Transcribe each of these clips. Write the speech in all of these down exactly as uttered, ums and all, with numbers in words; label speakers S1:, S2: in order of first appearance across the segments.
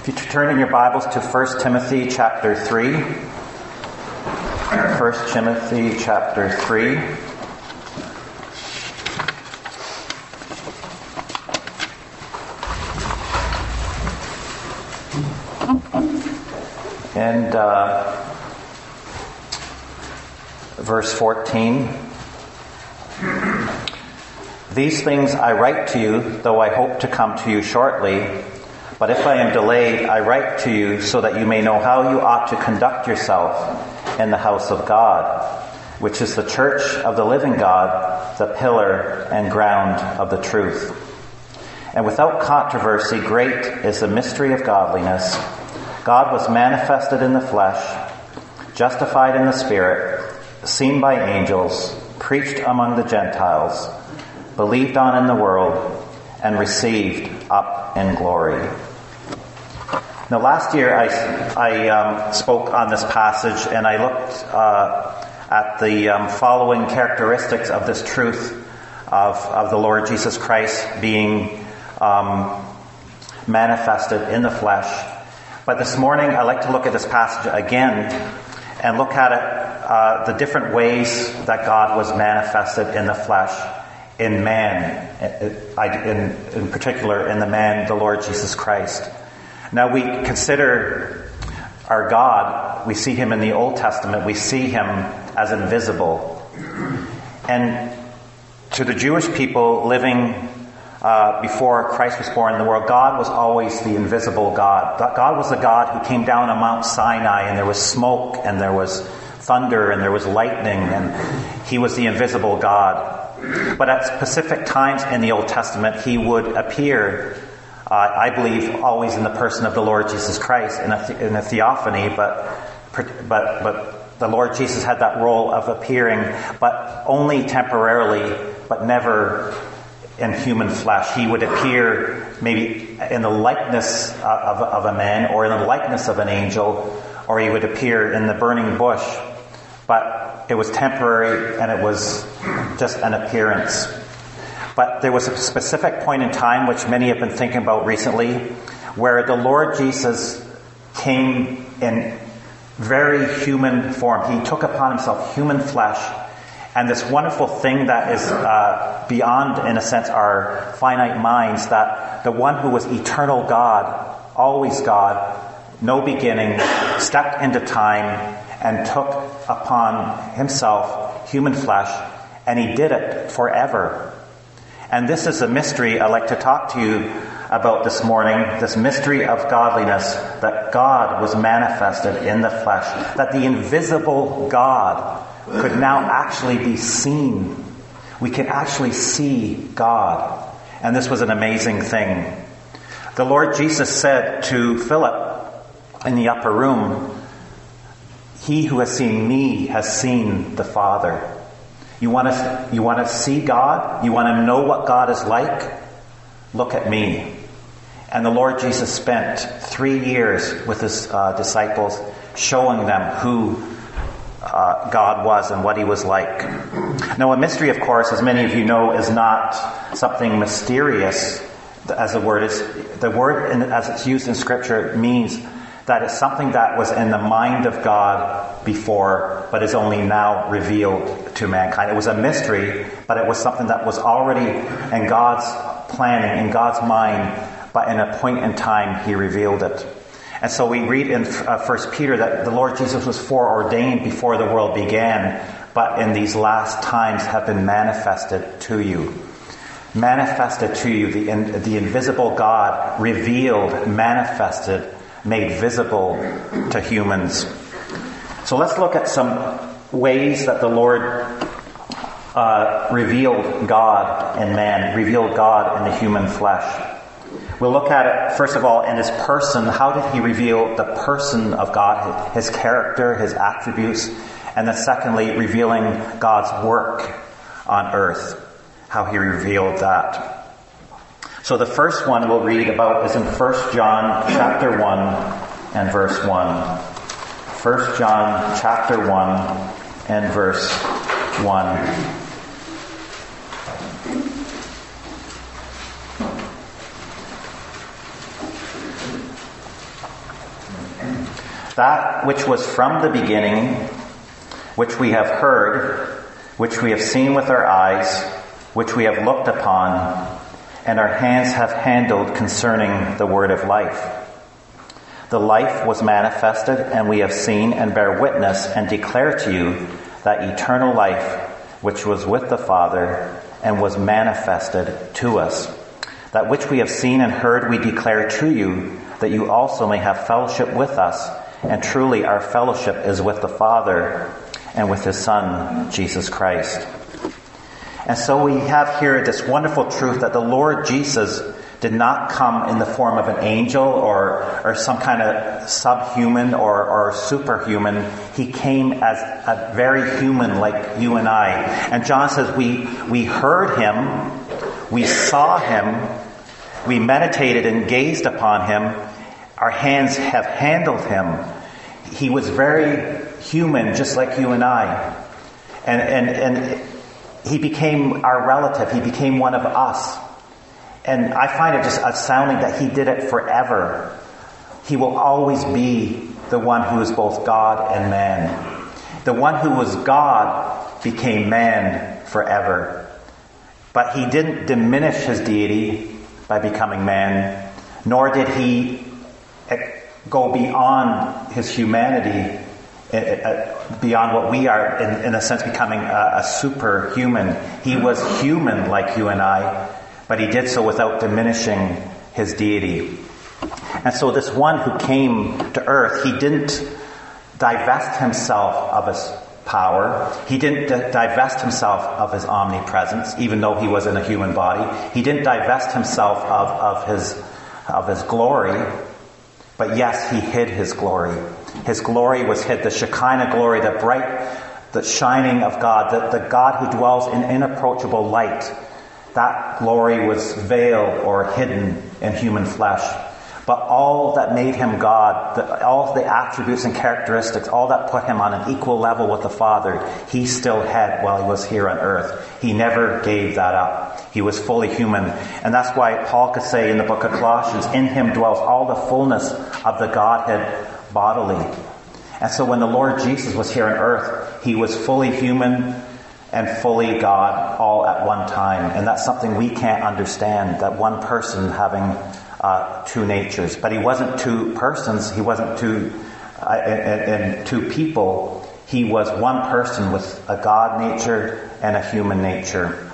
S1: If you turn in your Bibles to First Timothy chapter three. First Timothy chapter three. And uh, verse fourteen. These things I write to you, though I hope to come to you shortly. But if I am delayed, I write to you so that you may know how you ought to conduct yourself in the house of God, which is the church of the living God, the pillar and ground of the truth. And without controversy, great is the mystery of godliness. God was manifested in the flesh, justified in the Spirit, seen by angels, preached among the Gentiles, believed on in the world, and received up in glory. Now, last year I, I um, spoke on this passage, and I looked uh, at the um, following characteristics of this truth of, of the Lord Jesus Christ being um, manifested in the flesh. But this morning I'd like to look at this passage again and look at it, uh, the different ways that God was manifested in the flesh in man, in, in particular in the man, the Lord Jesus Christ. Now we consider our God, we see him in the Old Testament, we see him as invisible. And to the Jewish people living uh, before Christ was born in the world, God was always the invisible God. God was the God who came down on Mount Sinai, and there was smoke, and there was thunder, and there was lightning, and he was the invisible God. But at specific times in the Old Testament, he would appear, uh, I believe, always in the person of the Lord Jesus Christ in a, th- in a theophany, but, but, but the Lord Jesus had that role of appearing, but only temporarily, but never in human flesh. He would appear maybe in the likeness of, of a man, or in the likeness of an angel, or he would appear in the burning bush. But it was temporary, and it was just an appearance. But there was a specific point in time, which many have been thinking about recently, where the Lord Jesus came in very human form. He took upon himself human flesh, and this wonderful thing that is uh, beyond, in a sense, our finite minds, that the one who was eternal God, always God, no beginning, stepped into time and took upon himself human flesh, and he did it forever. And this is a mystery I'd like to talk to you about this morning, this mystery of godliness, that God was manifested in the flesh, that the invisible God could now actually be seen. We can actually see God. And this was an amazing thing. The Lord Jesus said to Philip in the upper room, "He who has seen me has seen the Father." You want to, you want to see God? You want to know what God is like? Look at me. And the Lord Jesus spent three years with his uh, disciples showing them who uh, God was and what he was like. Now, a mystery, of course, as many of you know, is not something mysterious, as the word is. The word, in, as it's used in Scripture, means that it's something that was in the mind of God before, but is only now revealed to mankind. It was a mystery, but it was something that was already in God's planning, in God's mind, but in a point in time, he revealed it. And so we read in uh, First Peter that the Lord Jesus was foreordained before the world began, but in these last times have been manifested to you. Manifested to you, the, in, the invisible God, revealed, manifested, made visible to humans. So let's look at some ways that the Lord uh, revealed God in man, revealed God in the human flesh. We'll look at it, first of all, in his person. How did he reveal the person of God, his character, his attributes? And then secondly, revealing God's work on earth, how he revealed that. So the first one we'll read about is in First John chapter one and verse one. First John chapter one and verse one. That which was from the beginning, which we have heard, which we have seen with our eyes, which we have looked upon, and our hands have handled concerning the word of life. The life was manifested, and we have seen and bear witness and declare to you that eternal life which was with the Father and was manifested to us. That which we have seen and heard we declare to you, that you also may have fellowship with us. And truly our fellowship is with the Father and with His Son, Jesus Christ. And so we have here this wonderful truth that the Lord Jesus did not come in the form of an angel or, or some kind of subhuman or, or superhuman. He came as a very human like you and I. And John says we, we heard Him, we saw Him, we meditated and gazed upon Him. Our hands have handled Him. He was very human, just like you and I. And, and, and He became our relative. He became one of us. And I find it just astounding that He did it forever. He will always be the one who is both God and man. The one who was God became man forever. But He didn't diminish His deity by becoming man, nor did He go beyond His humanity, beyond what we are, in, in a sense, becoming a, a superhuman. He was human like you and I, but He did so without diminishing His deity. And so this one who came to earth, He didn't divest Himself of His power. He didn't d- divest Himself of His omnipresence, even though He was in a human body. He didn't divest Himself of, of, his, of His glory. But yes, He hid His glory. His glory was hid. The Shekinah glory, the bright, the shining of God, the, the God who dwells in inapproachable light. That glory was veiled or hidden in human flesh. But all that made Him God, the, all the attributes and characteristics, all that put Him on an equal level with the Father, He still had while He was here on earth. He never gave that up. He was fully human. And that's why Paul could say in the book of Colossians, in Him dwells all the fullness of the Godhead bodily. And so when the Lord Jesus was here on earth, He was fully human and fully God all at one time. And that's something we can't understand, that one person having uh, two natures. But He wasn't two persons. He wasn't two, uh, and, and two people. He was one person with a God nature and a human nature.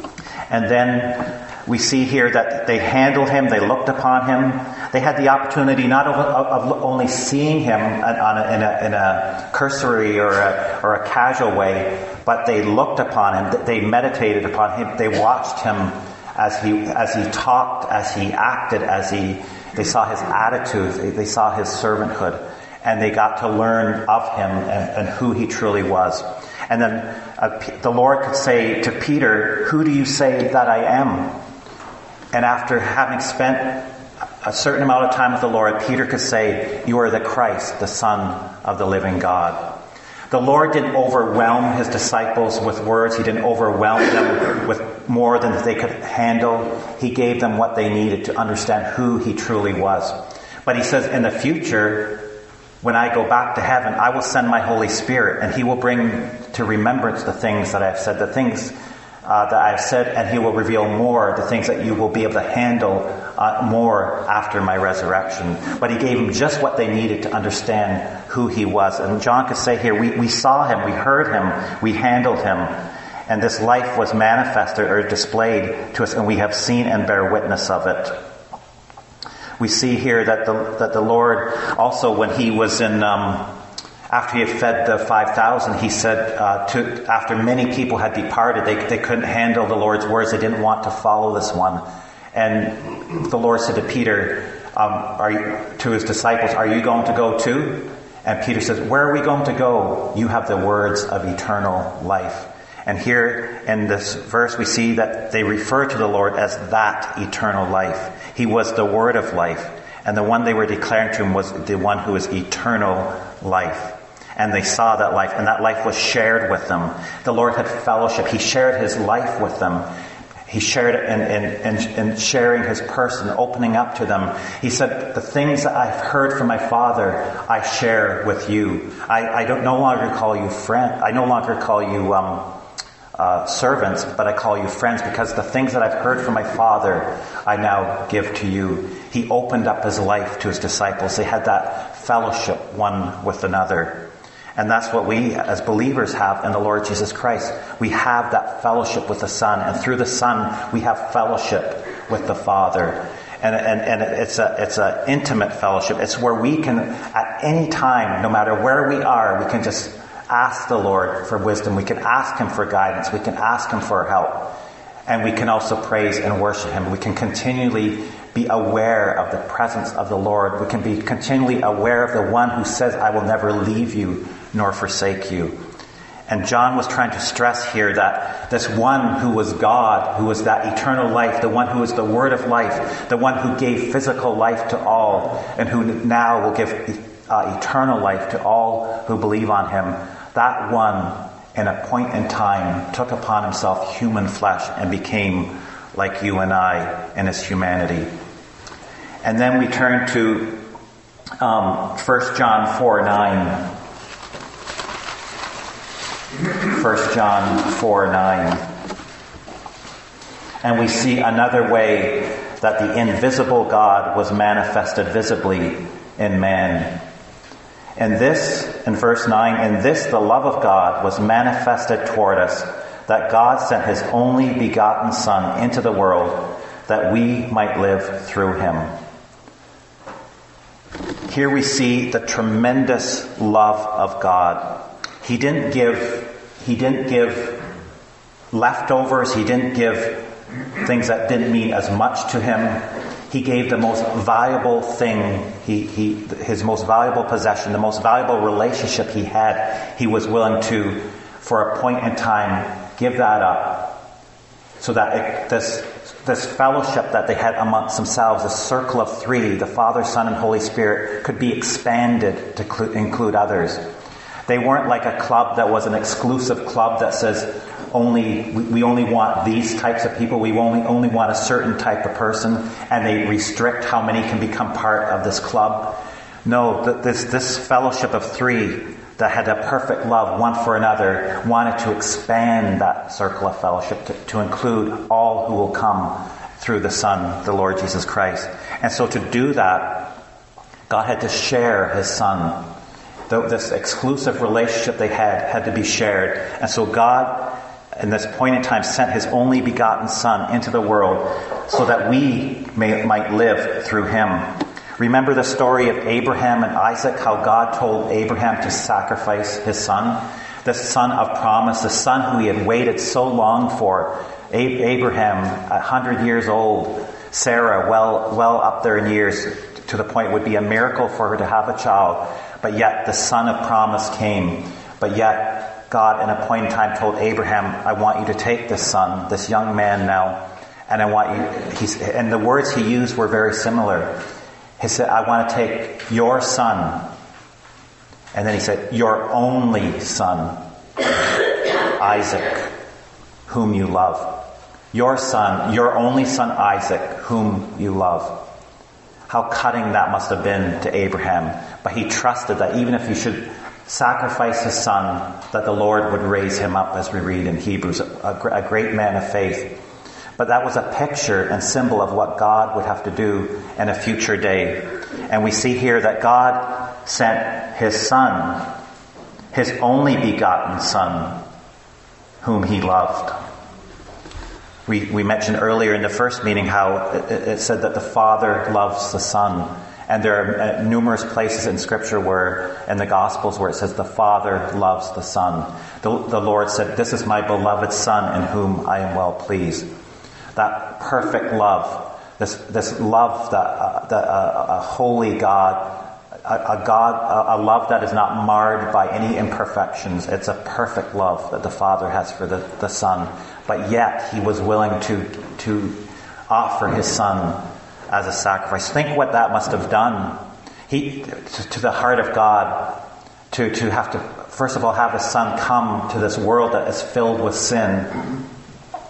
S1: And then we see here that they handled Him, they looked upon Him. They had the opportunity not of, of, of only seeing Him on a, in, a, in a cursory or a, or a casual way, but they looked upon Him, they meditated upon Him, they watched Him as He as He talked, as He acted, as He they saw His attitude, they, they saw His servanthood, and they got to learn of Him and, and who He truly was. And then uh, the Lord could say to Peter, "Who do you say that I am?" And after having spent a certain amount of time with the Lord, Peter could say, "You are the Christ, the Son of the living God." The Lord didn't overwhelm His disciples with words. He didn't overwhelm them with more than they could handle. He gave them what they needed to understand who He truly was. But He says, in the future, when I go back to heaven, I will send my Holy Spirit, and He will bring to remembrance the things that I have said, the things Uh, that I've said, and He will reveal more, the things that you will be able to handle uh, more after my resurrection. But He gave them just what they needed to understand who He was. And John could say here, we, we saw Him, we heard Him, we handled Him, and this life was manifested or displayed to us, and we have seen and bear witness of it. We see here that the, that the Lord also, when He was in... Um, After He had fed the five thousand, He said, uh, to, after many people had departed, they, they couldn't handle the Lord's words. They didn't want to follow this one. And the Lord said to Peter, um, are you, to His disciples, "Are you going to go too?" And Peter says, "Where are we going to go? You have the words of eternal life." And here in this verse, we see that they refer to the Lord as that eternal life. He was the word of life. And the one they were declaring to Him was the one who is eternal life. And they saw that life, and that life was shared with them. The Lord had fellowship. He shared His life with them. He shared it in, in, in, in sharing his person, opening up to them. He said, the things that I've heard from my Father, I share with you. I, I don't no longer call you friend. I no longer call you um, uh, servants, but I call you friends, because the things that I've heard from my Father, I now give to you. He opened up his life to his disciples. They had that fellowship one with another. And that's what we as believers have in the Lord Jesus Christ. We have that fellowship with the Son. And through the Son, we have fellowship with the Father. And, and, and it's a, it's an intimate fellowship. It's where we can, at any time, no matter where we are, we can just ask the Lord for wisdom. We can ask him for guidance. We can ask him for help. And we can also praise and worship him. We can continually be aware of the presence of the Lord. We can be continually aware of the one who says, I will never leave you nor forsake you. And John was trying to stress here that this one who was God, who was that eternal life, the one who is the word of life, the one who gave physical life to all, and who now will give uh, eternal life to all who believe on him, that one, in a point in time, took upon himself human flesh and became like you and I in his humanity. And then we turn to um, First John four nine. First John four nine. And we see another way that the invisible God was manifested visibly in man. And this, in verse nine, in this the love of God was manifested toward us, that God sent his only begotten Son into the world, that we might live through him. Here we see the tremendous love of God. He didn't give, he didn't give leftovers. He didn't give things that didn't mean as much to him. He gave the most valuable thing, he, he, his most valuable possession, the most valuable relationship he had. He was willing to, for a point in time, give that up, so that it, this this fellowship that they had amongst themselves, a circle of three, the Father, Son, and Holy Spirit, could be expanded to cl- include others. They weren't like a club that was an exclusive club that says only we, we only want these types of people, we only only want a certain type of person, and they restrict how many can become part of this club. No, th- this this fellowship of three that had a perfect love one for another wanted to expand that circle of fellowship to, to include all who will come through the Son, the Lord Jesus Christ. And so to do that, God had to share his Son. The, this exclusive relationship they had had to be shared. And so God, in this point in time, sent his only begotten Son into the world so that we may, might live through him. Remember the story of Abraham and Isaac, how God told Abraham to sacrifice his son? The son of promise, the son who he had waited so long for. Abraham, a hundred years old. Sarah, well, well up there in years, to the point it would be a miracle for her to have a child. But yet the son of promise came. But yet God, in a point in time, told Abraham, I want you to take this son, this young man now, and I want you, he's, and the words he used were very similar. He said, I want to take your son. And then he said, your only son, Isaac, whom you love. Your son, your only son, Isaac, whom you love. How cutting that must have been to Abraham. But he trusted that even if he should sacrifice his son, that the Lord would raise him up, as we read in Hebrews, a, a great man of faith. But that was a picture and symbol of what God would have to do in a future day. And we see here that God sent his Son, his only begotten Son, whom he loved. We, we mentioned earlier in the first meeting how it, it said that the Father loves the Son. And there are numerous places in Scripture where, in the Gospels, where it says the Father loves the Son. The, the Lord said, this is my beloved Son in whom I am well pleased. That perfect love, this this love that, uh, that uh, a holy God, a, a God, a, a love that is not marred by any imperfections. It's a perfect love that the Father has for the, the Son. But yet he was willing to to offer his Son as a sacrifice. Think what that must have done. He to, to the heart of God, to to have to first of all have his Son come to this world that is filled with sin.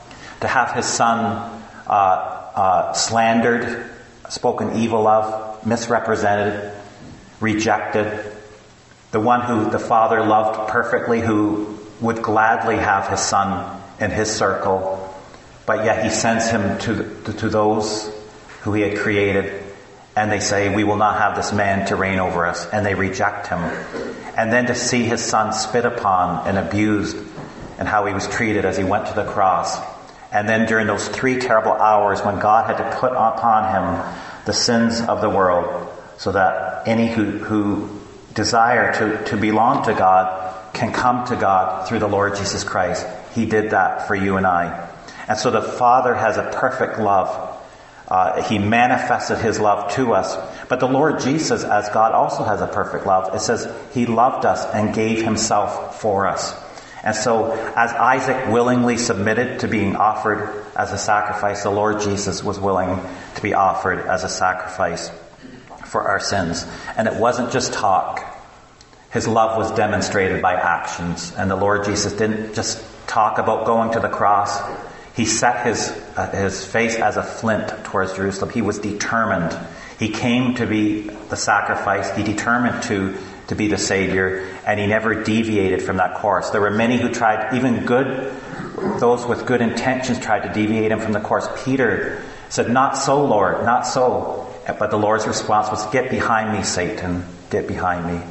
S1: to have his son uh, uh, slandered, spoken evil of, misrepresented, rejected. The one who the Father loved perfectly, who would gladly have his son in his circle, but yet he sends him to, to, to those who he had created, and they say, we will not have this man to reign over us, and they reject him. And then to see his son spit upon and abused, and how he was treated as he went to the cross. And then during those three terrible hours when God had to put upon him the sins of the world, so that any who, who desire to, to belong to God can come to God through the Lord Jesus Christ. He did that for you and I. And so the Father has a perfect love. Uh, he manifested his love to us. But the Lord Jesus, as God, also has a perfect love. It says he loved us and gave himself for us. And so as Isaac willingly submitted to being offered as a sacrifice, the Lord Jesus was willing to be offered as a sacrifice for our sins. And it wasn't just talk. His love was demonstrated by actions. And the Lord Jesus didn't just talk about going to the cross. He set his uh, his face as a flint towards Jerusalem. He was determined. He came to be the sacrifice. He determined to, to be the Savior. And he never deviated from that course. There were many who tried, even good, those with good intentions tried to deviate him from the course. Peter said, not so, Lord, not so. But the Lord's response was, get behind me, Satan. Get behind me.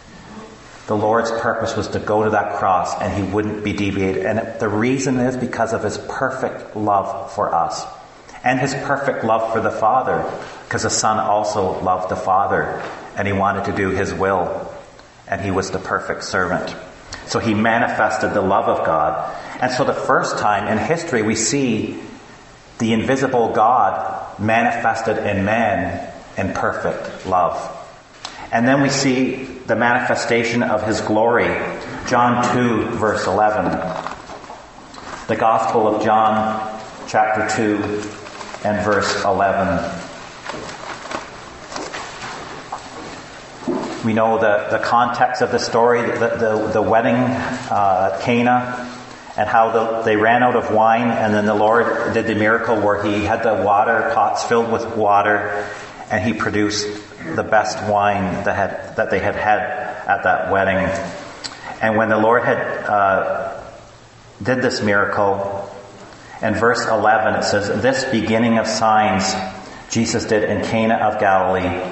S1: The Lord's purpose was to go to that cross, and he wouldn't be deviated. And the reason is because of his perfect love for us. And his perfect love for the Father. Because the Son also loved the Father. And he wanted to do his will. And he was the perfect servant. So he manifested the love of God. And so the first time in history we see the invisible God manifested in man in perfect love. And then we see the manifestation of his glory. John two, verse eleven. The Gospel of John, chapter two, and verse eleven. We know the, the context of the story, the, the, the wedding uh, at Cana, and how the, they ran out of wine, and then the Lord did the miracle where he had the water pots filled with water, and he produced the best wine that had that they had had at that wedding. And when the Lord had uh, did this miracle, in verse eleven it says, this beginning of signs Jesus did in Cana of Galilee,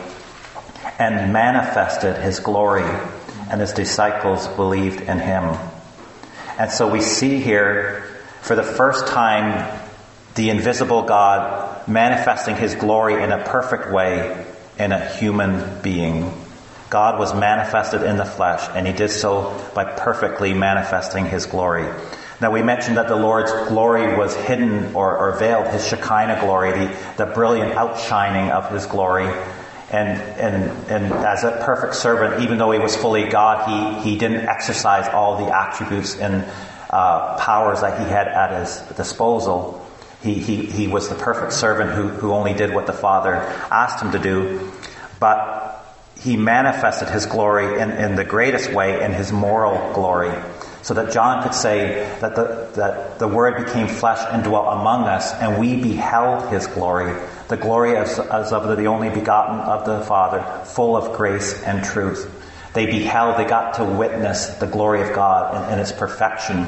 S1: and manifested his glory, and his disciples believed in him. And so we see here, for the first time, the invisible God manifesting his glory in a perfect way in a human being. God was manifested in the flesh, and he did so by perfectly manifesting his glory. Now we mentioned that the Lord's glory was hidden or, or veiled, his Shekinah glory, the, the brilliant outshining of his glory. And, and, and as a perfect servant, even though he was fully God, he, he didn't exercise all the attributes and uh, powers that he had at his disposal. He, he, he was the perfect servant who, who only did what the Father asked him to do. But he manifested his glory in, in the greatest way, in his moral glory. So that John could say that the, that the Word became flesh and dwelt among us, and we beheld his glory, the glory as, as of the only begotten of the Father, full of grace and truth. They beheld, they got to witness the glory of God in, in its perfection,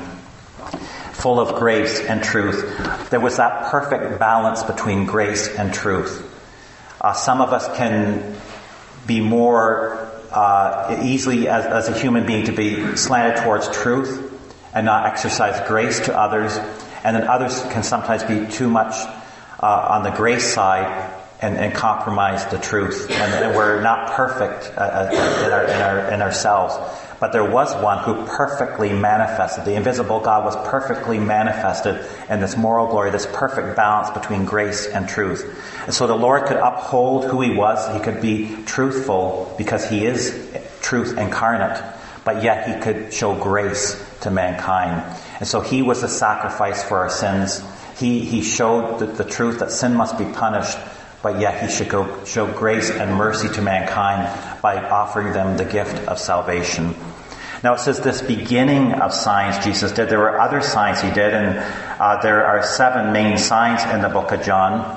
S1: full of grace and truth. There was that perfect balance between grace and truth. Uh, some of us can be more uh, easily, as, as a human being, to be slanted towards truth and not exercise grace to others. And then others can sometimes be too much uh, on the grace side and, and compromise the truth. And, and we're not perfect uh, in, our, in, our, in ourselves. But there was one who perfectly manifested. The invisible God was perfectly manifested in this moral glory, this perfect balance between grace and truth. And so the Lord could uphold who he was. He could be truthful because he is truth incarnate. But yet he could show grace to mankind. And so he was the sacrifice for our sins. He, he showed the, the truth that sin must be punished. But yet he should go, show grace and mercy to mankind by offering them the gift of salvation. Now it says this beginning of signs Jesus did. There were other signs he did, and uh, there are seven main signs in the book of John.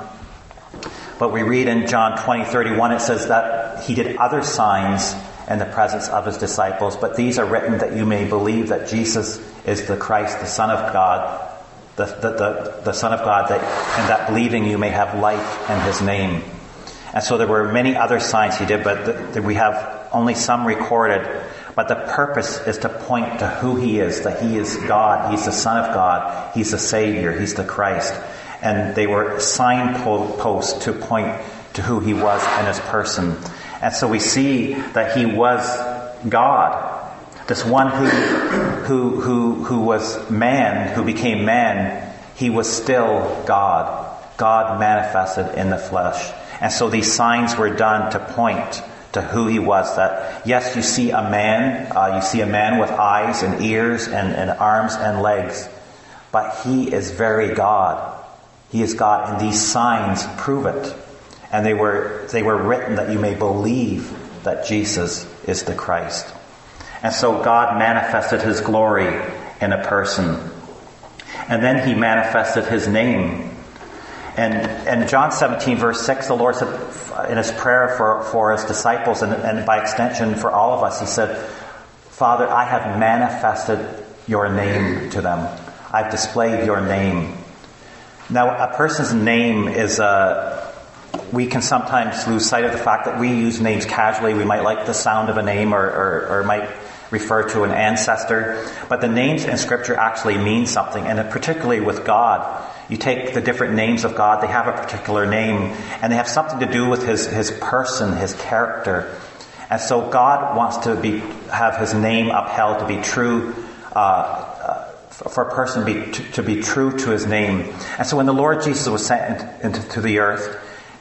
S1: But we read in John twenty thirty-one, it says that he did other signs in the presence of his disciples, but these are written that you may believe that Jesus is the Christ, the Son of God, the, the, the, the Son of God, that, and that believing you may have life in his name. And so there were many other signs he did, but the, the, we have only some recorded. But the purpose is to point to who he is, that he is God, he's the Son of God, he's the Savior, he's the Christ. And they were signposts to point to who he was in his person. And so we see that he was God. This one who, who, who, who was man, who became man, he was still God. God manifested in the flesh. And so these signs were done to point to who he was. That, yes, you see a man, uh, you see a man with eyes and ears and, and arms and legs, but he is very God. He is God, and these signs prove it. And they were they were written that you may believe that Jesus is the Christ. And so God manifested his glory in a person. And then he manifested his name. And in John seventeen, verse six, the Lord said in his prayer for, for his disciples, and, and by extension for all of us, he said, Father, I have manifested your name to them. I've displayed your name. Now, a person's name is a... We can sometimes lose sight of the fact that we use names casually. We might like the sound of a name, or, or, or might refer to an ancestor. But the names in Scripture actually mean something, and particularly with God. You take the different names of God, they have a particular name, and they have something to do with his, his person, his character. And so God wants to be have his name upheld, to be true, uh, uh, for a person be, to, to be true to his name. And so when the Lord Jesus was sent into to the earth,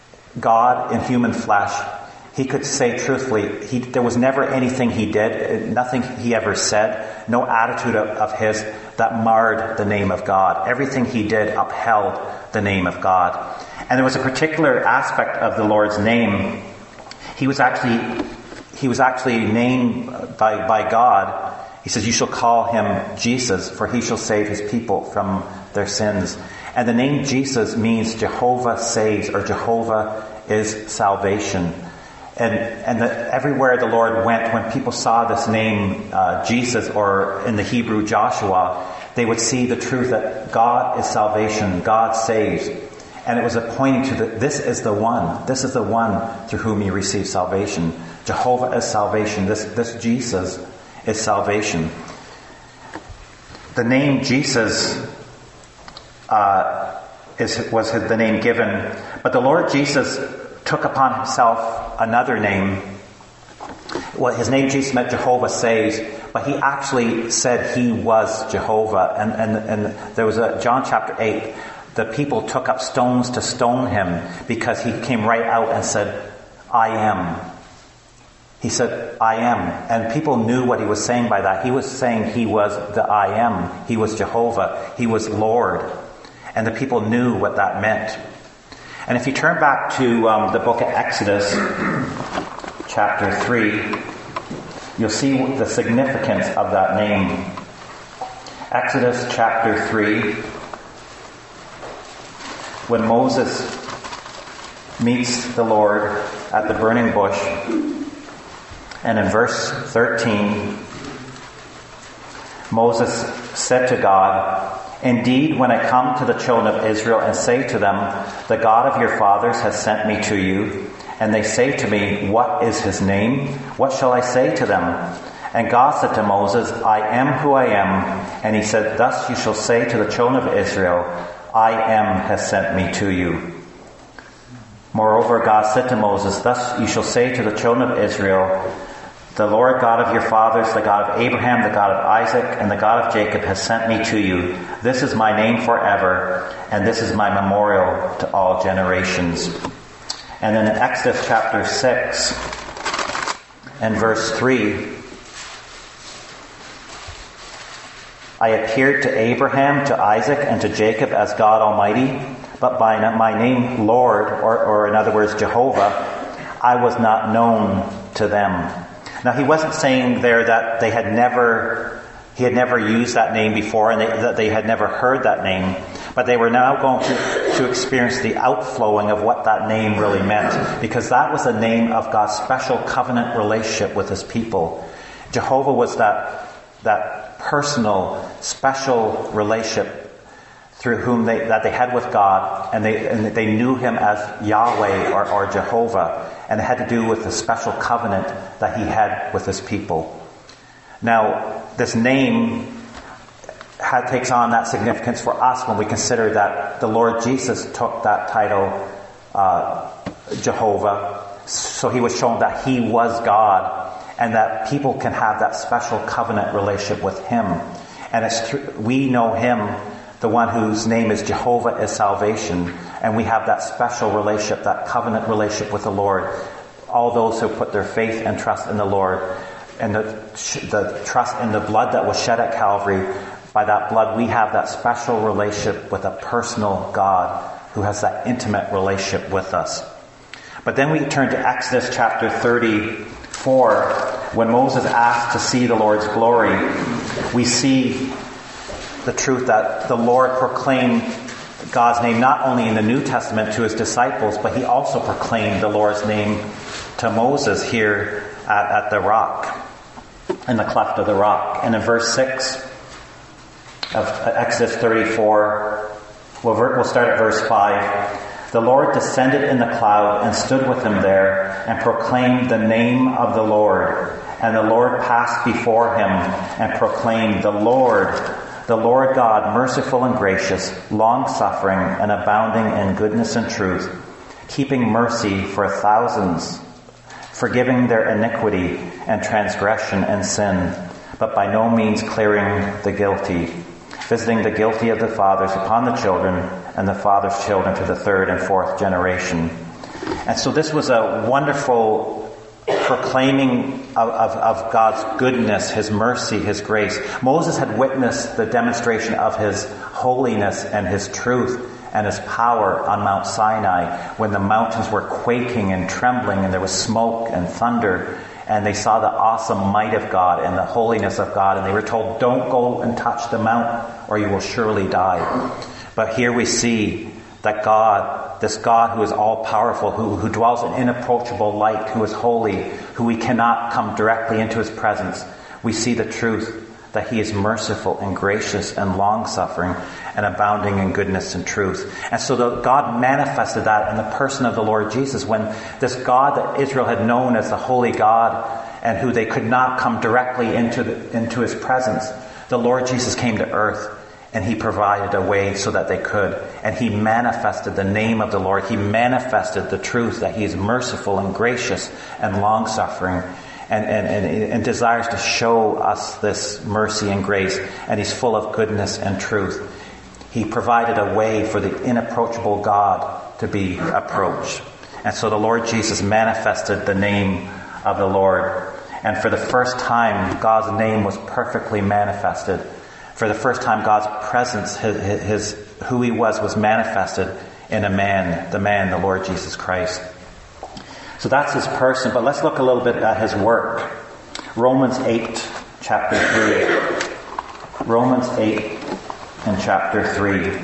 S1: God in human flesh, he could say truthfully, he, there was never anything he did, nothing he ever said, no attitude of, of his that marred the name of God. Everything he did upheld the name of God. And there was a particular aspect of the Lord's name. He was actually, he was actually named by, by God. He says, you shall call him Jesus, for he shall save his people from their sins. And the name Jesus means Jehovah saves, or Jehovah is salvation. And and the, everywhere the Lord went, when people saw this name, uh, Jesus, or in the Hebrew Joshua, they would see the truth that God is salvation, God saves. And it was a pointing to the, this is the one, this is the one through whom you receive salvation. Jehovah is salvation. This, this Jesus is salvation. The name Jesus uh, is, was the name given, but the Lord Jesus took upon himself another name. Well, his name Jesus meant Jehovah saves, but he actually said he was Jehovah. And, and, and there was a, John chapter eight, the people took up stones to stone him because he came right out and said, I am. He said, I am. And people knew what he was saying by that. He was saying he was the I am. He was Jehovah. He was Lord. And the people knew what that meant. And if you turn back to um, the book of Exodus, chapter three, you'll see the significance of that name. Exodus chapter three, when Moses meets the Lord at the burning bush, and in verse thirteen, Moses said to God, indeed, when I come to the children of Israel and say to them, the God of your fathers has sent me to you, and they say to me, what is his name? What shall I say to them? And God said to Moses, I am who I am. And he said, thus you shall say to the children of Israel, I am has sent me to you. Moreover, God said to Moses, thus you shall say to the children of Israel, the Lord God of your fathers, the God of Abraham, the God of Isaac, and the God of Jacob has sent me to you. This is my name forever, and this is my memorial to all generations. And then in Exodus chapter six and verse three, I appeared to Abraham, to Isaac, and to Jacob as God Almighty, but by my name Lord, or, or in other words Jehovah, I was not known to them. Now, he wasn't saying there that they had never, he had never used that name before and they, that they had never heard that name, but they were now going to, to experience the outflowing of what that name really meant, because that was the name of God's special covenant relationship with his people. Jehovah was that, that personal, special relationship through whom they, that they had with God, and they, and they knew him as Yahweh or, or Jehovah, and it had to do with the special covenant that he had with his people. Now, this name had, takes on that significance for us when we consider that the Lord Jesus took that title, uh, Jehovah, so he was shown that he was God, and that people can have that special covenant relationship with him. And it's through, we know him, the one whose name is Jehovah is salvation, and we have that special relationship, that covenant relationship with the Lord. All those who put their faith and trust in the Lord, and the, the trust in the blood that was shed at Calvary, by that blood we have that special relationship with a personal God who has that intimate relationship with us. But then we turn to Exodus chapter thirty-four. When Moses asked to see the Lord's glory, we see the truth that the Lord proclaimed God's name not only in the New Testament to his disciples, but he also proclaimed the Lord's name to Moses here at, at the rock, in the cleft of the rock. And in verse six of Exodus thirty-four, we'll, we'll start at verse five. The Lord descended in the cloud and stood with him there and proclaimed the name of the Lord. And the Lord passed before him and proclaimed, the Lord, the Lord God, merciful and gracious, long-suffering and abounding in goodness and truth, keeping mercy for thousands, forgiving their iniquity and transgression and sin, but by no means clearing the guilty, visiting the guilty of the fathers upon the children and the fathers' children to the third and fourth generation. And so this was a wonderful proclaiming of, of, of God's goodness, his mercy, his grace. Moses had witnessed the demonstration of his holiness and his truth and his power on Mount Sinai, when the mountains were quaking and trembling and there was smoke and thunder, and they saw the awesome might of God and the holiness of God, and they were told, don't go and touch the mount or you will surely die. But here we see that God, this God who is all-powerful, who, who dwells in inapproachable light, who is holy, who we cannot come directly into his presence, we see the truth that he is merciful and gracious and long-suffering and abounding in goodness and truth. And so the, God manifested that in the person of the Lord Jesus, when this God that Israel had known as the holy God and who they could not come directly into, the, into his presence, the Lord Jesus came to earth. And he provided a way so that they could. And he manifested the name of the Lord. He manifested the truth that he is merciful and gracious and long-suffering and, and, and, and desires to show us this mercy and grace. And he's full of goodness and truth. He provided a way for the inapproachable God to be approached. And so the Lord Jesus manifested the name of the Lord. And for the first time, God's name was perfectly manifested. For the first time, God's presence, his, his, who he was, was manifested in a man, the man, the Lord Jesus Christ. So that's his person, but let's look a little bit at his work. Romans eight, chapter three. Romans eight and chapter three.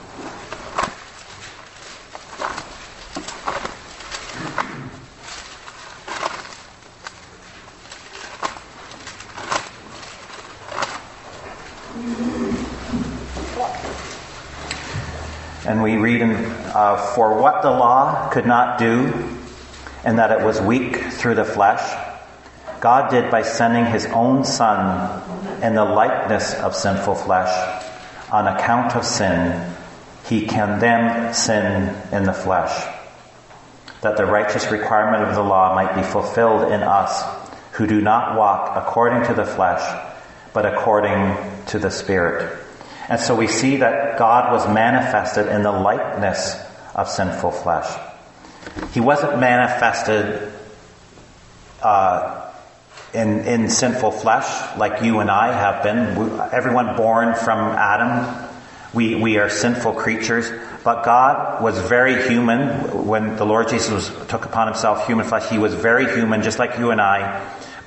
S1: And we read in, uh, for what the law could not do, and that it was weak through the flesh, God did by sending his own Son in the likeness of sinful flesh. On account of sin, he condemned sin in the flesh, that the righteous requirement of the law might be fulfilled in us, who do not walk according to the flesh, but according to the Spirit. And so we see that God was manifested in the likeness of sinful flesh. He wasn't manifested uh, in, in sinful flesh like you and I have been. We, everyone born from Adam, we, we are sinful creatures. But God was very human. When the Lord Jesus was, took upon himself human flesh, he was very human, just like you and I.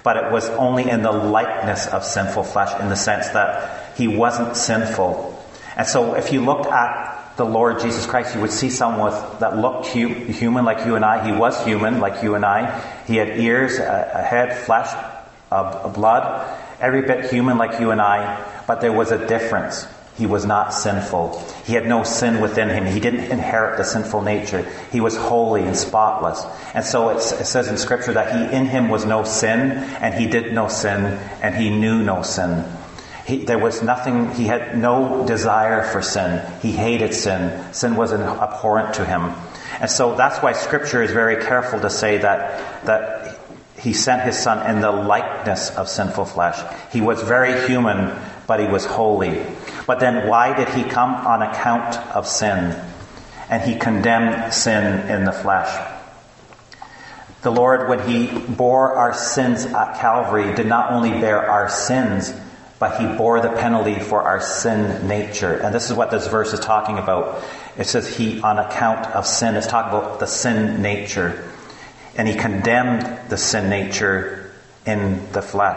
S1: but it was only in the likeness of sinful flesh, in the sense that he wasn't sinful. And so if you looked at the Lord Jesus Christ, you would see someone with, that looked hu- human like you and I. He was human like you and I. He had ears, a, a head, flesh, a, a blood, every bit human like you and I. But there was a difference. He was not sinful. He had no sin within him. He didn't inherit the sinful nature. He was holy and spotless. And so it, it says in Scripture that he in him was no sin, and he did no sin, and he knew no sin. He, there was nothing, he had no desire for sin. He hated sin. Sin was abhorrent to him. And so that's why Scripture is very careful to say that, that he sent his Son in the likeness of sinful flesh. He was very human, but he was holy. But then why did he come? On account of sin. And he condemned sin in the flesh. The Lord, when he bore our sins at Calvary, did not only bear our sins, but he bore the penalty for our sin nature. And this is what this verse is talking about. It says he, on account of sin, it's talking about the sin nature. And he condemned the sin nature in the flesh.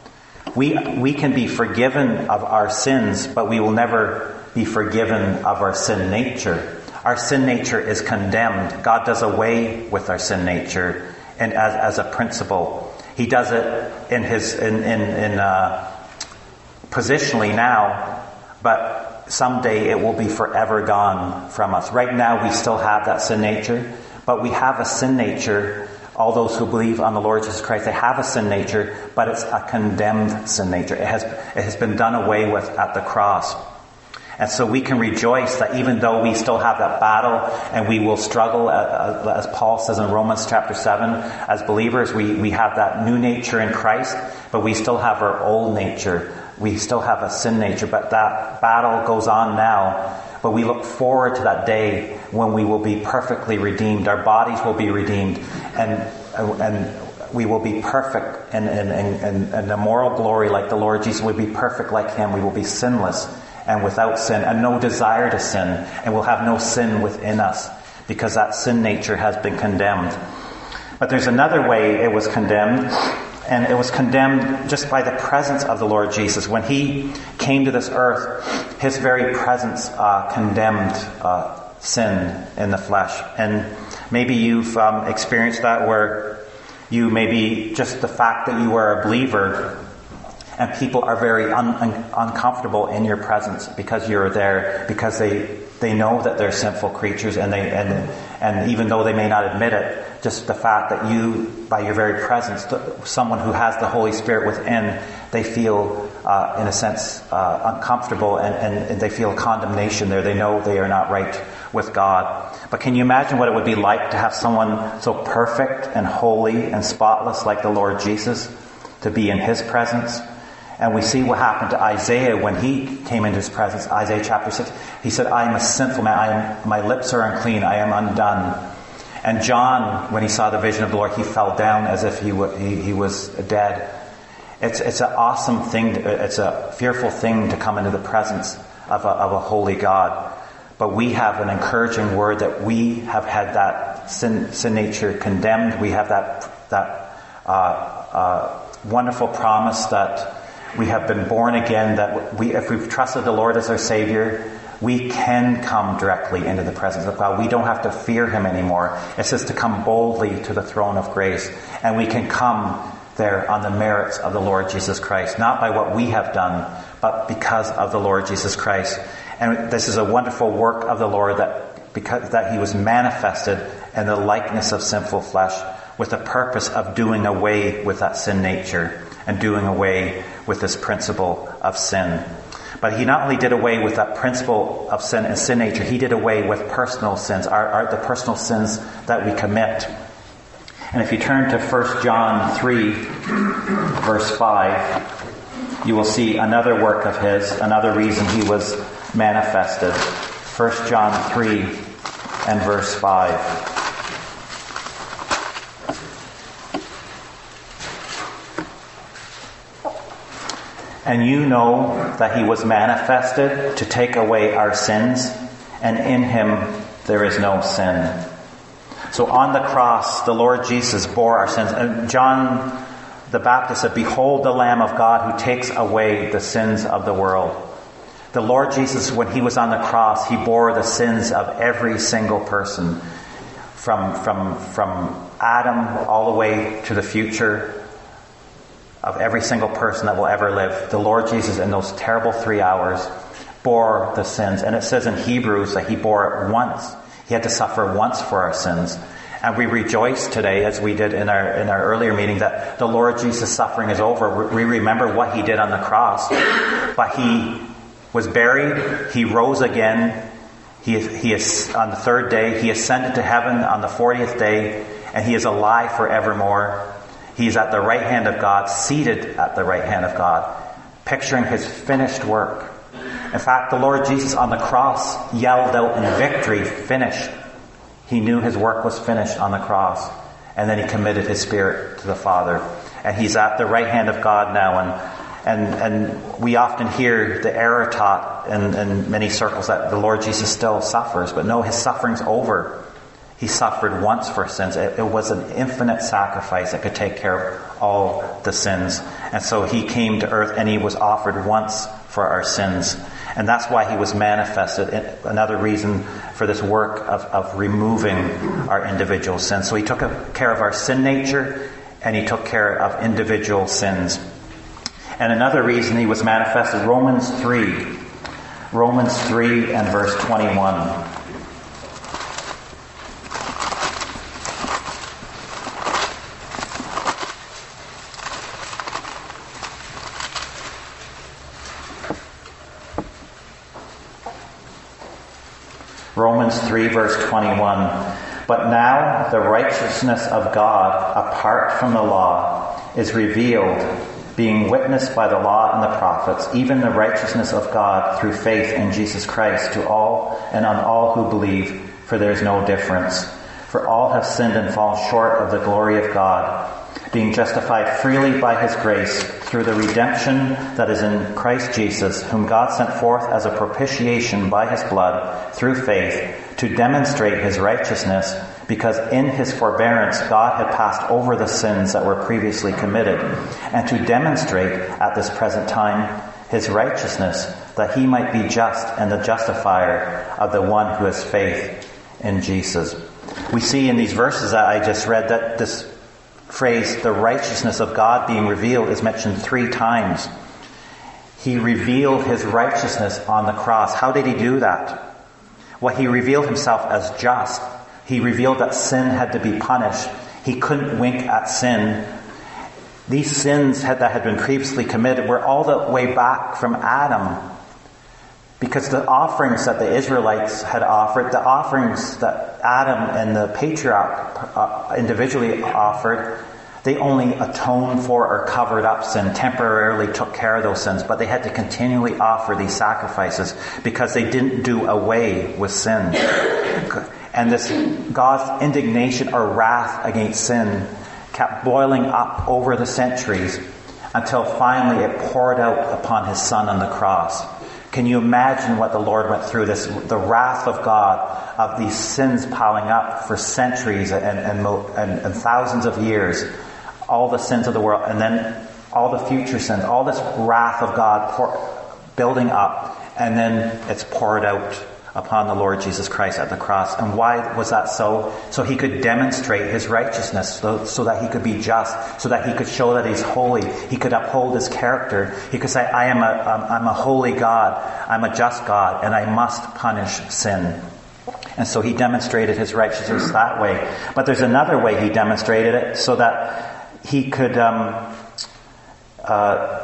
S1: We we can be forgiven of our sins, but we will never be forgiven of our sin nature. Our sin nature is condemned. God does away with our sin nature, and as as a principle, He does it in His in in, in uh, positionally now, but someday it will be forever gone from us. Right now, we still have that sin nature, but we have a sin nature. All those who believe on the Lord Jesus Christ, they have a sin nature, but it's a condemned sin nature. It has, it has been done away with at the cross. And so we can rejoice that even though we still have that battle and we will struggle, as Paul says in Romans chapter seven, as believers, we, we have that new nature in Christ, but we still have our old nature. We still have a sin nature, but that battle goes on now. But we look forward to that day when we will be perfectly redeemed. Our bodies will be redeemed, and and we will be perfect in, in, in, in a moral glory like the Lord Jesus. We'll be perfect like Him. We will be sinless and without sin, and no desire to sin, and we'll have no sin within us because that sin nature has been condemned. But there's another way it was condemned. And it was condemned just by the presence of the Lord Jesus. When He came to this earth, His very presence uh, condemned uh, sin in the flesh. And maybe you've um, experienced that, where you maybe just the fact that you are a believer and people are very un- un- uncomfortable in your presence because you're there, because they they know that they're sinful creatures, and they and and even though they may not admit it, just the fact that you, by your very presence, someone who has the Holy Spirit within, they feel, uh, in a sense, uh, uncomfortable, and, and, and they feel condemnation there. They know they are not right with God. But can you imagine what it would be like to have someone so perfect and holy and spotless like the Lord Jesus, to be in His presence? And we see what happened to Isaiah when he came into His presence. Isaiah chapter six. He said, I am a sinful man. I am, my lips are unclean. I am undone. And John, when he saw the vision of the Lord, he fell down as if he, w- he, he was dead. It's, it's an awesome thing. To, it's a fearful thing to come into the presence of a, of a holy God. But we have an encouraging word that we have had that sin, sin nature condemned. We have that, that uh, uh, wonderful promise that we have been born again, that we, if we've trusted the Lord as our Savior, we can come directly into the presence of God. We don't have to fear Him anymore. It says to come boldly to the throne of grace. And we can come there on the merits of the Lord Jesus Christ, not by what we have done, but because of the Lord Jesus Christ. And this is a wonderful work of the Lord, that because that He was manifested in the likeness of sinful flesh with the purpose of doing away with that sin nature and doing away with this principle of sin. But He not only did away with that principle of sin and sin nature, He did away with personal sins, our, our, the personal sins that we commit. And if you turn to First John three, verse five, you will see another work of His, another reason He was manifested. First John three and verse five. And you know that He was manifested to take away our sins, and in Him there is no sin. So on the cross, the Lord Jesus bore our sins. And John the Baptist said, "Behold the Lamb of God who takes away the sins of the world." The Lord Jesus, when he was on the cross, he bore the sins of every single person, from, from, from Adam all the way to the future, of every single person that will ever live. The Lord Jesus, in those terrible three hours, bore the sins. And it says in Hebrews that he bore it once. He had to suffer once for our sins. And we rejoice today, as we did in our in our earlier meeting, that the Lord Jesus' suffering is over. We remember what he did on the cross. But he was buried. He rose again. He, he is on the third day. He ascended to heaven on the fortieth day. And he is alive forevermore. He is at the right hand of God, seated at the right hand of God, picturing his finished work. In fact, the Lord Jesus on the cross yelled out in victory, "Finished." He knew his work was finished on the cross. And then he committed his spirit to the Father. And he's at the right hand of God now. And and, and we often hear the error taught in, in many circles that the Lord Jesus still suffers. But no, his suffering's over. He suffered once for sins. It, it was an infinite sacrifice that could take care of all the sins. And so he came to earth and he was offered once for our sins. And that's why he was manifested. Another reason for this work of, of removing our individual sins. So he took care of our sin nature and he took care of individual sins. And another reason he was manifested, Romans three. Romans three and verse twenty-one. Romans three verse twenty-one. But now the righteousness of God apart from the law is revealed, being witnessed by the law and the prophets, even the righteousness of God through faith in Jesus Christ to all and on all who believe, for there is no difference. For all have sinned and fallen short of the glory of God, being justified freely by his grace through the redemption that is in Christ Jesus, whom God sent forth as a propitiation by his blood through faith to demonstrate his righteousness, because in his forbearance God had passed over the sins that were previously committed, and to demonstrate at this present time his righteousness, that he might be just and the justifier of the one who has faith in Jesus. We see in these verses that I just read that this phrase, the righteousness of God being revealed, is mentioned three times. He revealed his righteousness on the cross. How did he do that? Well, he revealed himself as just. He revealed that sin had to be punished. He couldn't wink at sin. These sins had, that had been previously committed were all the way back from Adam. Because the offerings that the Israelites had offered, the offerings that Adam and the patriarch uh, individually offered, they only atoned for or covered up sin, temporarily took care of those sins. But they had to continually offer these sacrifices because they didn't do away with sin. And this God's indignation or wrath against sin kept boiling up over the centuries until finally it poured out upon his Son on the cross. Can you imagine what the Lord went through, this, the wrath of God, of these sins piling up for centuries and, and, and, and thousands of years, all the sins of the world, and then all the future sins, all this wrath of God pour, building up, and then it's poured out upon the Lord Jesus Christ at the cross. And why was that so? So he could demonstrate his righteousness, so, so that he could be just, so that he could show that he's holy. He could uphold his character. He could say, I am a, I'm a holy God, I'm a just God, and I must punish sin. And so he demonstrated his righteousness that way. But there's another way he demonstrated it, so that he could um, uh,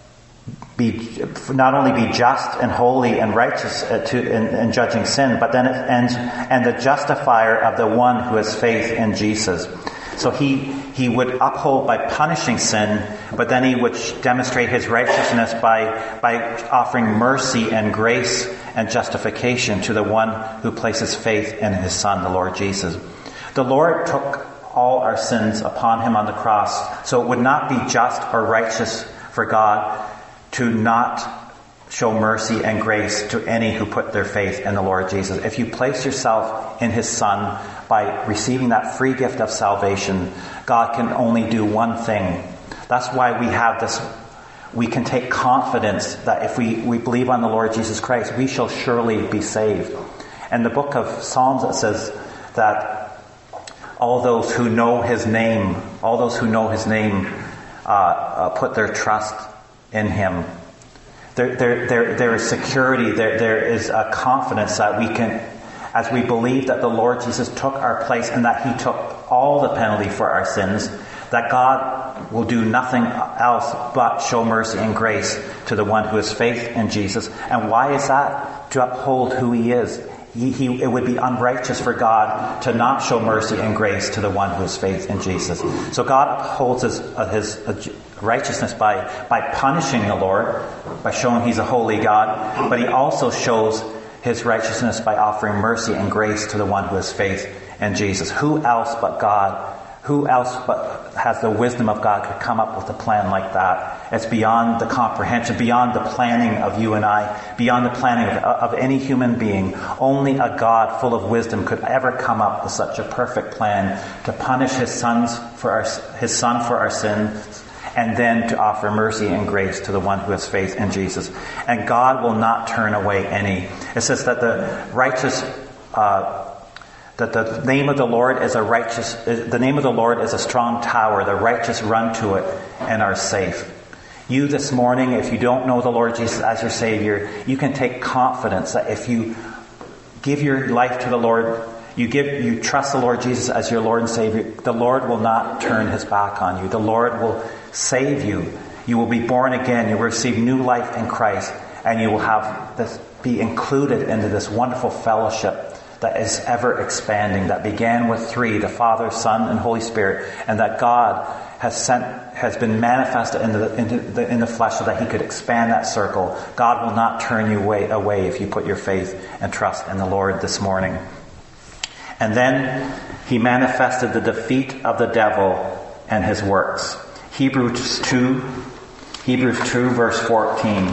S1: be not only be just and holy and righteous uh, to, in, in judging sin, but then it ends, and the justifier of the one who has faith in Jesus. So he he would uphold by punishing sin, but then he would demonstrate his righteousness by by offering mercy and grace and justification to the one who places faith in his Son, the Lord Jesus. The Lord took all our sins upon him on the cross, so it would not be just or righteous for God to not show mercy and grace to any who put their faith in the Lord Jesus. If you place yourself in his Son by receiving that free gift of salvation, God can only do one thing. That's why we have this, we can take confidence that if we, we believe on the Lord Jesus Christ, we shall surely be saved. In the book of Psalms it says that all those who know his name, all those who know his name uh, uh, put their trust in him. There, there, there, there is security, there, there is a confidence that we can, as we believe that the Lord Jesus took our place and that he took all the penalty for our sins, that God will do nothing else but show mercy and grace to the one who has faith in Jesus. And why is that? To uphold who he is. He, he, it would be unrighteous for God to not show mercy and grace to the one who has faith in Jesus. So God upholds his, uh, his uh, righteousness by, by punishing the Lord, by showing he's a holy God, but he also shows his righteousness by offering mercy and grace to the one who has faith in Jesus. Who else but God, who else but has the wisdom of God could come up with a plan like that? It's beyond the comprehension, beyond the planning of you and I, beyond the planning of, of any human being. Only a God full of wisdom could ever come up with such a perfect plan to punish his sons for our, his son for our sins, and then to offer mercy and grace to the one who has faith in Jesus. And God will not turn away any. It says that the righteous, uh, that the name of the Lord is a righteous, the name of the Lord is a strong tower. The righteous run to it and are safe. You this morning, if you don't know the Lord Jesus as your Savior, you can take confidence that if you give your life to the Lord, you give, you trust the Lord Jesus as your Lord and Savior, the Lord will not turn his back on you. The Lord will save you. You will be born again. You will receive new life in Christ, and you will have this, be included into this wonderful fellowship that is ever expanding, that began with three, the Father, Son, and Holy Spirit, and that God has sent, has been manifested in the, into the, in the flesh so that he could expand that circle. God will not turn you away, away if you put your faith and trust in the Lord this morning. And then he manifested the defeat of the devil and his works. Hebrews two, Hebrews two, verse fourteen.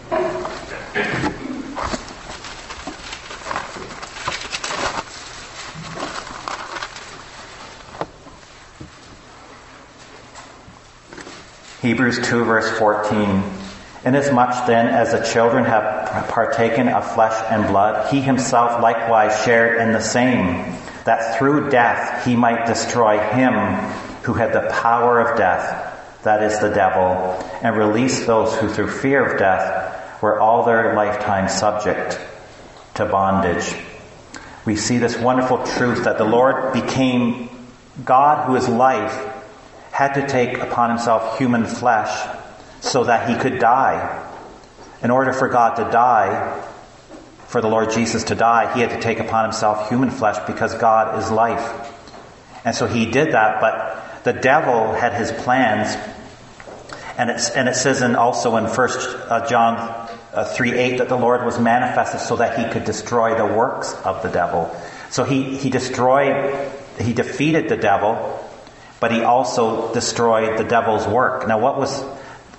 S1: Hebrews two, verse fourteen. Inasmuch then as the children have partaken of flesh and blood, he himself likewise shared in the same, that through death he might destroy him who had the power of death, that is the devil, and release those who through fear of death were all their lifetime subject to bondage. We see this wonderful truth that the Lord became God, who is life, had to take upon himself human flesh so that he could die. In order for God to die, for the Lord Jesus to die, he had to take upon himself human flesh because God is life. And so he did that, but the devil had his plans. And, it's, and it says in, also in First John uh, three eight that the Lord was manifested so that he could destroy the works of the devil. So he, he destroyed, he defeated the devil, but he also destroyed the devil's work. Now what was,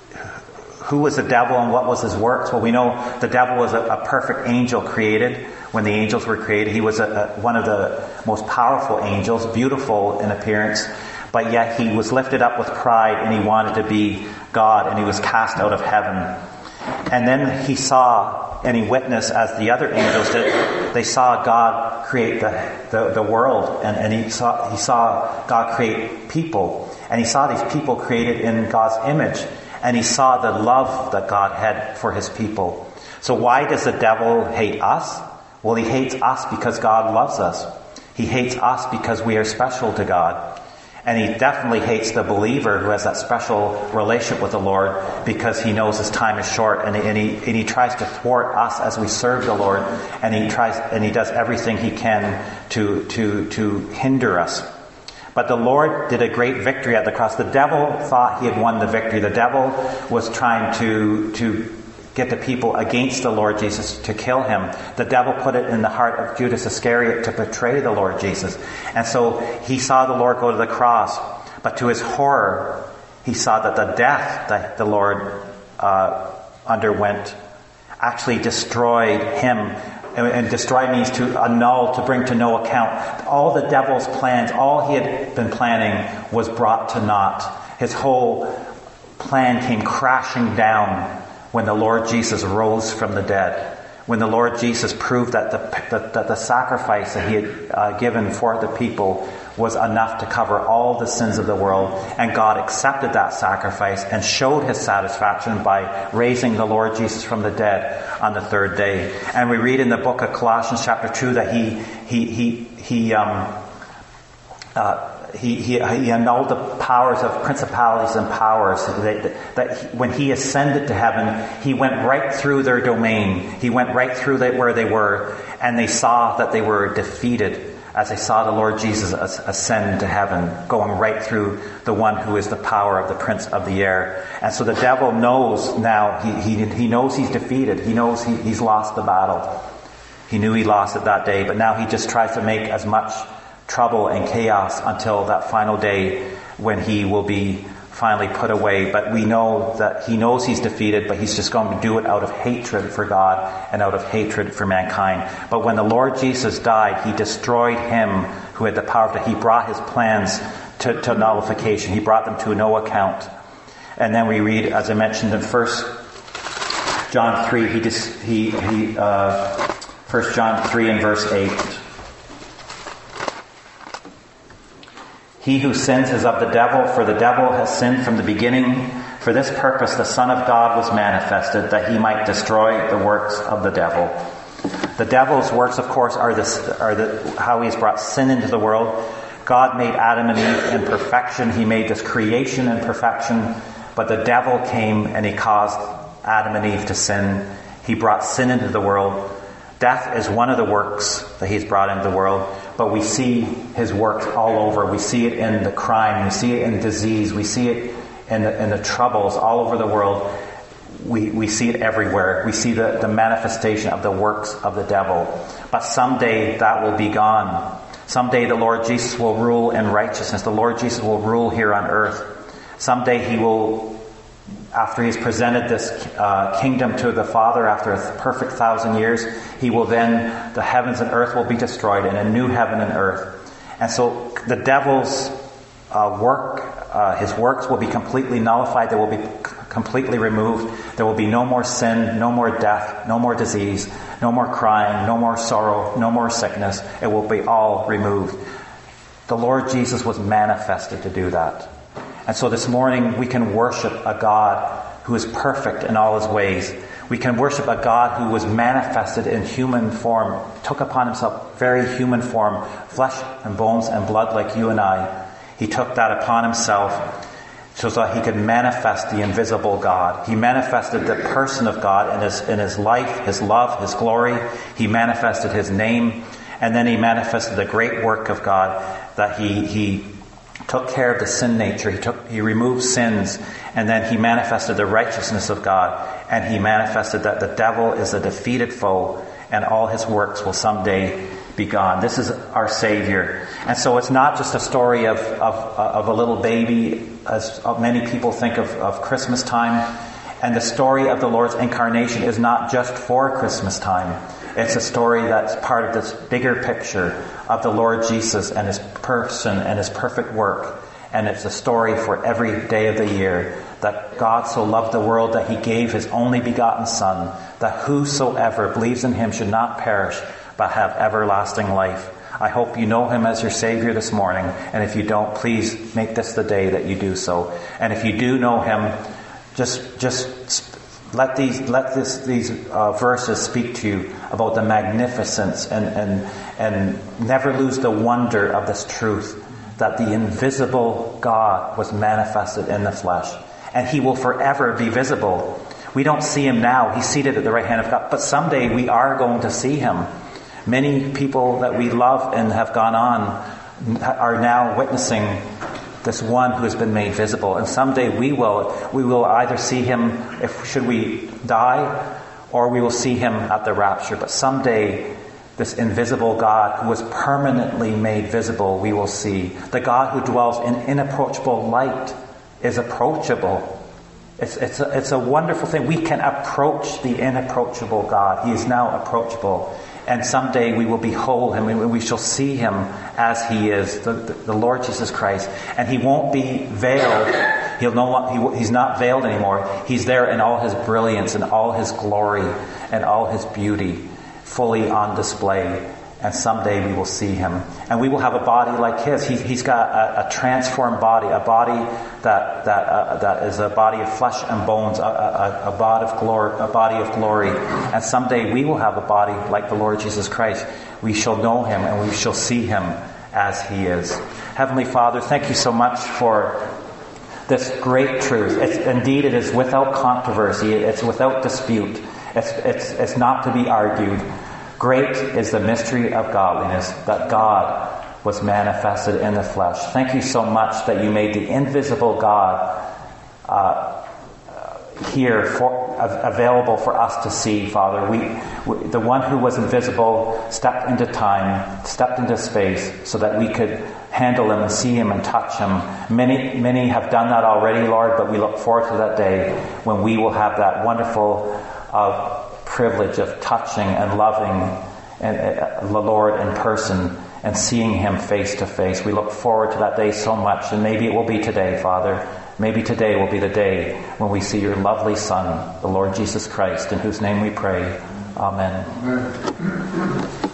S1: who was the devil and what was his works? Well, we know the devil was a, a perfect angel created. When the angels were created, he was a, a, one of the most powerful angels, beautiful in appearance, but yet he was lifted up with pride and he wanted to be God, and he was cast out of heaven. And then he saw, and he witnessed as the other angels did, they saw God create the, the, the world, and, and he saw he saw God create people, and he saw these people created in God's image, and he saw the love that God had for his people. So why does the devil hate us? Well, he hates us because God loves us. He hates us because we are special to God. And he definitely hates the believer who has that special relationship with the Lord because he knows his time is short, and he, and he, and he tries to thwart us as we serve the Lord, and he tries and he does everything he can to, to, to hinder us. But the Lord did a great victory at the cross. The devil thought he had won the victory. The devil was trying to, to get the people against the Lord Jesus to kill him. The devil put it in the heart of Judas Iscariot to betray the Lord Jesus. And so he saw the Lord go to the cross. But to his horror, he saw that the death that the Lord uh, underwent actually destroyed him. And destroy means to annul, to bring to no account. All the devil's plans, all he had been planning was brought to naught. His whole plan came crashing down when the Lord Jesus rose from the dead. When the Lord Jesus proved that the, that, that the sacrifice that he had uh, given for the people was enough to cover all the sins of the world. And God accepted that sacrifice and showed his satisfaction by raising the Lord Jesus from the dead on the third day. And we read in the book of Colossians chapter two that he, he, he, he, um, uh, He, he, he annulled the powers of principalities and powers. That, that he, when he ascended to heaven, he went right through their domain. He went right through the, where they were, and they saw that they were defeated as they saw the Lord Jesus ascend to heaven, going right through the one who is the power of the prince of the air. And so the devil knows now, he, he, he knows he's defeated. He knows he, he's lost the battle. He knew he lost it that day, but now he just tries to make as much trouble and chaos until that final day when he will be finally put away. But we know that he knows he's defeated, but he's just going to do it out of hatred for God and out of hatred for mankind. But when the Lord Jesus died, he destroyed him who had the power to, he brought his plans to, to nullification. He brought them to no account. And then we read, as I mentioned in First John three, he just, he, he, uh, First John three and verse eight. He who sins is of the devil, for the devil has sinned from the beginning. For this purpose the Son of God was manifested, that he might destroy the works of the devil. The devil's works, of course, are, this, are the, how he's brought sin into the world. God made Adam and Eve in perfection. He made this creation in perfection. But the devil came and he caused Adam and Eve to sin. He brought sin into the world. Death is one of the works that he's brought into the world, but we see his works all over. We see it in the crime, we see it in disease, we see it in the, in the troubles all over the world. We, we see it everywhere. We see the, the manifestation of the works of the devil. But someday that will be gone. Someday the Lord Jesus will rule in righteousness. The Lord Jesus will rule here on earth. Someday he will, after he's presented this uh, kingdom to the Father after a perfect thousand years, he will then, the heavens and earth will be destroyed in a new heaven and earth. And so the devil's uh, work, uh, his works will be completely nullified. They will be c- completely removed. There will be no more sin, no more death, no more disease, no more crying, no more sorrow, no more sickness. It will be all removed. The Lord Jesus was manifested to do that. And so this morning we can worship a God who is perfect in all his ways. We can worship a God who was manifested in human form, took upon himself very human form, flesh and bones and blood like you and I. He took that upon himself so that he could manifest the invisible God. He manifested the person of God in his, in his life, his love, his glory. He manifested his name. And then he manifested the great work of God that he, he took care of the sin nature. He took, he removed sins, and then he manifested the righteousness of God, and he manifested that the devil is a defeated foe, and all his works will someday be gone. This is our Savior. And so it's not just a story of, of, of a little baby, as many people think of, of Christmas time. And the story of the Lord's incarnation is not just for Christmas time. It's a story that's part of this bigger picture of the Lord Jesus and his person and his perfect work. And it's a story for every day of the year, that God so loved the world that he gave his only begotten Son, that whosoever believes in him should not perish but have everlasting life. I hope you know him as your Savior this morning. And if you don't, please make this the day that you do so. And if you do know him, just just let these let this these uh, verses speak to you about the magnificence, and, and and never lose the wonder of this truth, that the invisible God was manifested in the flesh, and he will forever be visible. We don't see him now. He's seated at the right hand of God, but someday we are going to see him. Many people that we love and have gone on are now witnessing this one who has been made visible. And someday we will we will either see him, if should we die, or we will see him at the rapture. But someday this invisible God who was permanently made visible, we will see. The God who dwells in inapproachable light is approachable. It's, it's, a, it's a wonderful thing. We can approach the inapproachable God. He is now approachable. And someday we will behold him, and we shall see him as he is, the, the, the Lord Jesus Christ. And he won't be veiled. He'll no, he, he's not veiled anymore. He's there in all his brilliance and all his glory and all his beauty, fully on display. And someday we will see him. And we will have a body like his. He, he's got a, a transformed body, a body that that uh, that is a body of flesh and bones, a, a, a, body of glory, a body of glory. And someday we will have a body like the Lord Jesus Christ. We shall know him and we shall see him as he is. Heavenly Father, thank you so much for this great truth. It's, indeed, it is without controversy. It's without dispute. It's, it's, it's not to be argued. Great is the mystery of godliness, that God was manifested in the flesh. Thank you so much that you made the invisible God uh, here for, uh, available for us to see, Father. We, we, the one who was invisible stepped into time, stepped into space, so that we could handle him and see him and touch him. Many, many have done that already, Lord, but we look forward to that day when we will have that wonderful uh, privilege of touching and loving and, uh, the Lord in person and seeing him face to face. We look forward to that day so much, and maybe it will be today, Father. Maybe today will be the day when we see your lovely Son, the Lord Jesus Christ, in whose name we pray. Amen. Amen.